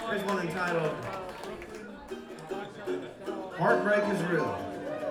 Here's one entitled Heartbreak is Real.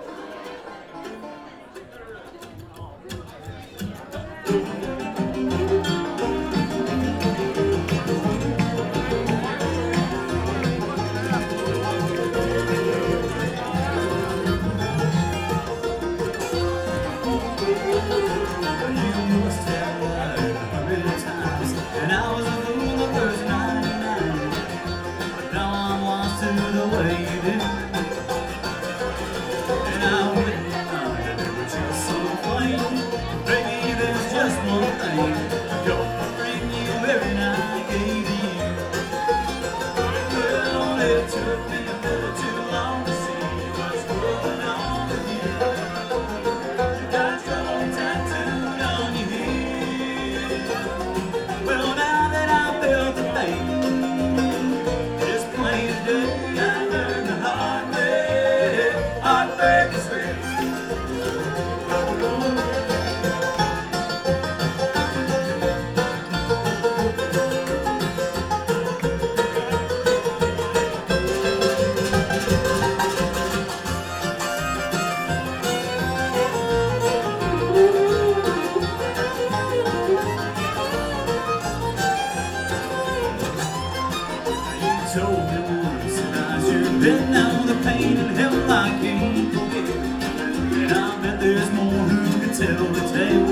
Told me once that I should have been down the pain and hell I can't forget. And I bet there's more who could tell the tale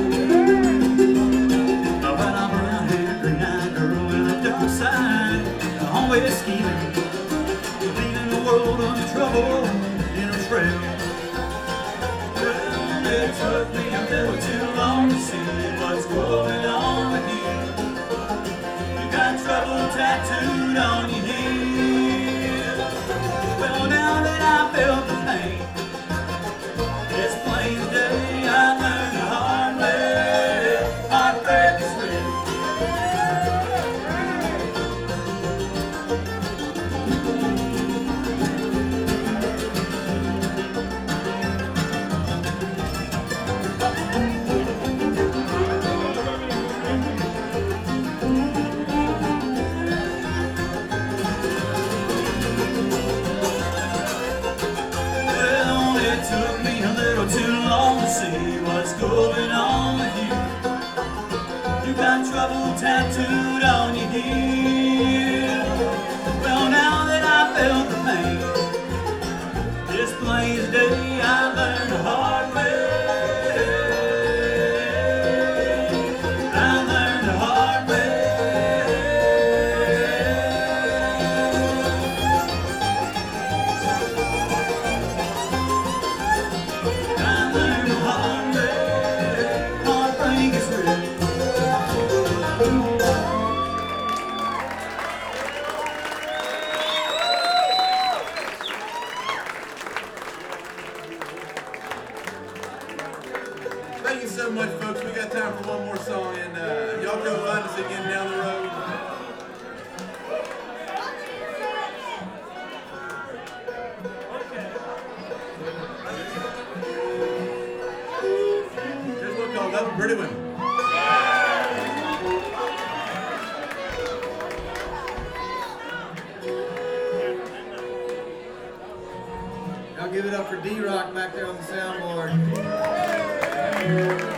about our brown-haired, green-eyed girl with a dark side, always scheming, leading the world under trouble in her trail. Well, it took me a little too long to see what's going on with you. You got trouble tattooed on your head. Well, now that I felt the pain, it's plain as day, I learned the hard way. Heartbreak is real. Took me a little too long to see what's going on with you. You got trouble tattooed on your heel. Well, now that I felt the pain, it's plain as day, I learned the hard way. I learned the hard way. Thank you so much, folks. We got time for one more song, and y'all go find us again down the road. Here's one called Love Pretty Women. Y'all give it up for D-Rock back there on the soundboard.